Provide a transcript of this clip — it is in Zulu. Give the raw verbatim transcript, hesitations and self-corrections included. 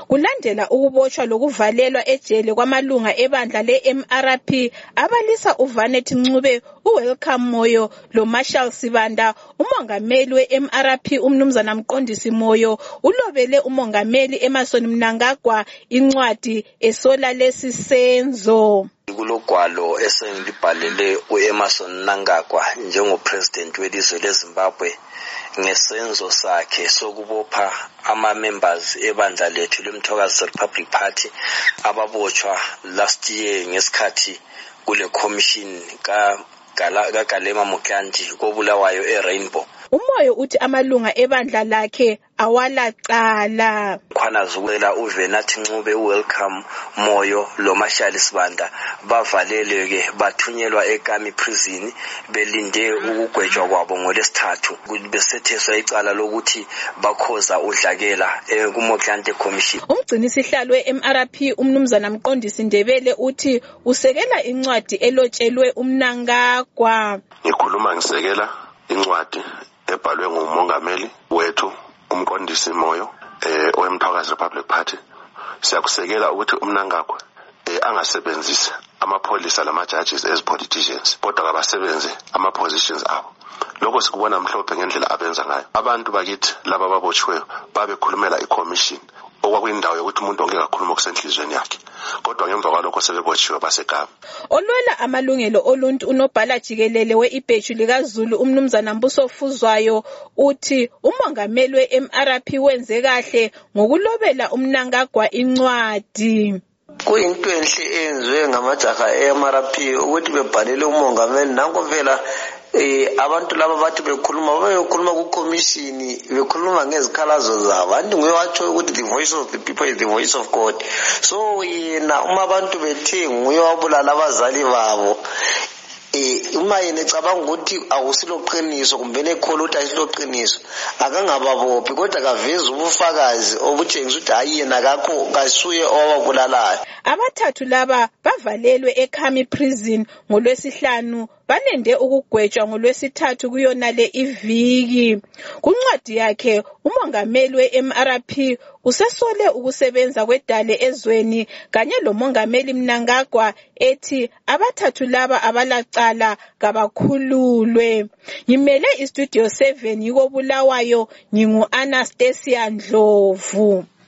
kulandela ukubotshwa lokuvalelwa ejele kwamalunga ebandla le-M R P abalisa uVanethi Ncube, uWelcome Moyo loMarshall Sibanda. Umongameli we-M R P umnumzana Mqondisi Moyo ulobele umongameli Emmerson Mnangagwa incwadi esola lesi senzo. Kulogwalo esengilibhalele uEmmerson Mnangagwa njengopresident welizwe leZimbabwe ngesenzo sakhe sokubopha ama-members ebandla lethu leMthokazi Republic Party ababotshwa last year ngesikhathi kule commission ka kaGalema Mukandi kobulawayo eRainbow. Umoyo uthi amalunga ebandla lakhe awalaqala. Khona zukwela uVanethi Ncube, uWelcome Moyo loMarshall Sibanda bavaleleke bathunyelwa eKami prison belinde ukugwetshwa kwabo ngolesithathu besetheswa icala lokuthi bakhoza udlakela kuMoklanti commission. Umgcinisihlalo we-M R P umnumzana Mqondisi Ndebele uthi usekela incwadi elotshelwe uMnangagwa. Ngikhuluma ngisekela incwadi ebhalwe ngumongameli wethu uMqondisi Moyo eh oweMthokazi Republic Party. Siyakusekela ukuthi uMnangagwa eh angasebenzisi amapholisa lama-judges as politicians kodwa kabasebenze ama-positions abo. Lokho sikubona mhlophe ngendlela abenza ngayo. Abantu bakithi laba babotshiweyo babekhulumela i-commission okwakuyindawo yokuthi umuntu ongeke akhulume okusenhlizweni yakhe, kodwa ngemva kwalokho sebebotshiwe baseKami. Olwela amalungelo oluntu unobhala jikelele we-ibheju likaZulu umnumzana Mbuso Fuzwayo uthi umongameli we-M R P wenze kahle ngokulobela uMnangagwa incwadi. Kuyinto enhle eyenziwe ngamajaha e-M R P ukuthi bebhalele umongameli. Nanko vela eh abantu laba bathi bekhuluma bayokhuluma ku commission bekhuluma ngezikhalazo zabo. Anti nguye watsho ukuthi the voice of the people is the voice of God. So yena uma abantu bethe nguye wabulala abazali babo, eh uma yena ecabanga ukuthi awusiloqiniso kumbe nekhola ukuthi ayisiloqiniso akangababophi kodwa kaveza ubufakazi obutshengisa ukuthi hayi yena akakho kasuye owabulalayo. Abathathu laba bavalelwe eKami prison ngolwesihlanu balende ukugwetshwa ngolwesithathu kuyona le iviki. Kuncwadi yakhe umongameli we-M R P usesole ukusebenza kwedale ezweni kanye lomongameli Mnangagwa ethi abathathu laba abalacala kabakhululwe. Ngimele istudio seven yiko Bulawayo, ngingu Anastasia Ndlovu.